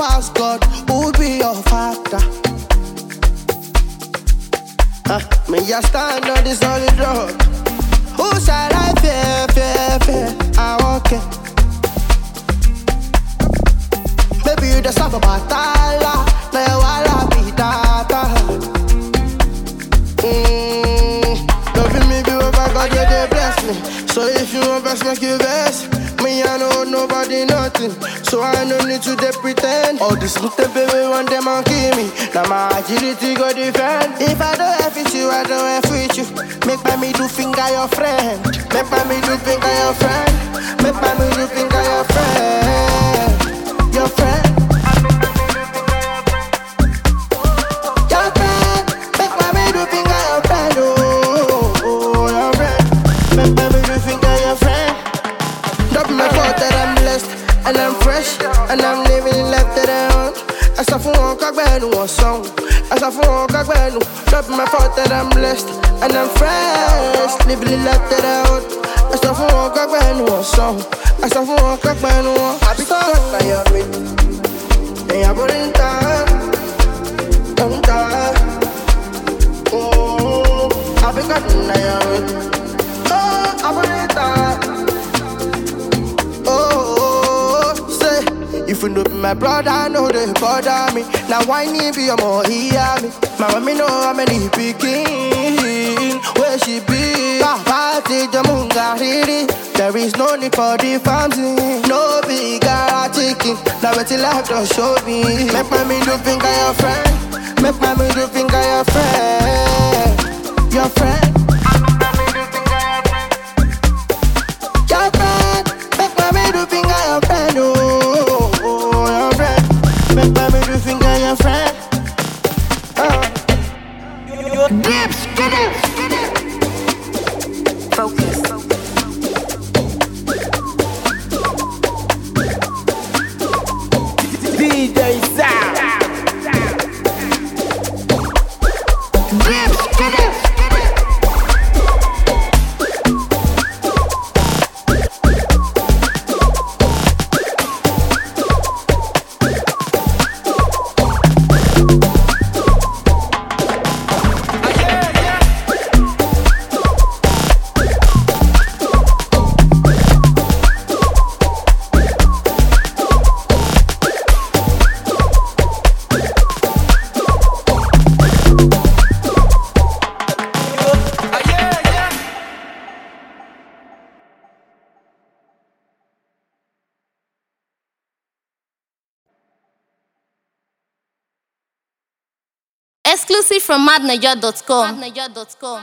pass God, who be your father? Me just stand on this solid road. Who shall I fear? I walk it. Baby, you the suffer batala, na you wala be data. Loving me be over God, you they bless me. So if you want best, make you best. Me, I know nobody nothing, so I no need to they pretend. All this little baby want them and kill me. Now my agility go defend. If I don't have with you, I don't have with you. Make by me do finger your friend. Make by me do finger your friend. Make by me do finger your friend. Your friend. Your friend. Make by me do finger your friend. Oh, your friend. Make by me do finger your friend. Drop my fault that I'm blessed, and I'm fresh, and I'm living life that I want. As I for one cock band one song. As I for one cock band. Drop my fault that I'm blessed, and I'm fresh, living life that I want. As I for one cock band one song. As I for one cock band one. I be stuck by your feet, and I put in time. Oh, I be cutting by your feet. Oh, I put in time. Say, if you know be my brother, know they bother me. Now why need be a more hear me? Mama me know how many picking. Where she be? Party Jamunga Hiri. There is no need for the fancy. No bigger chicken. Now wait till I don't show me. Make my me do finger your friend. Make my me do finger your friend. Your friend. Focus. DJ Sam. Exclusive from madniger.com.